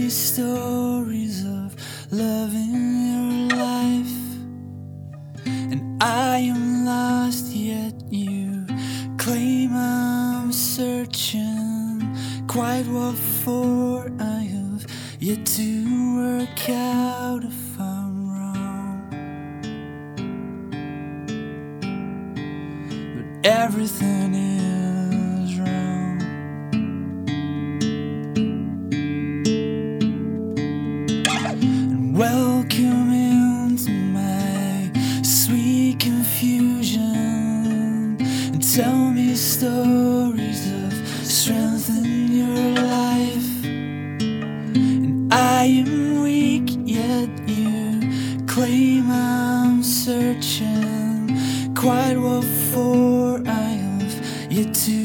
me stories of love in your life, and I am lost, yet you claim I'm searching. Quite what for, I have yet to work out if I'm wrong. But everything is wrong. And welcome into my sweet confusion, and tell me stories of strength in your life. And I am weak, yet you claim I'm searching. Quite what for, I have yet to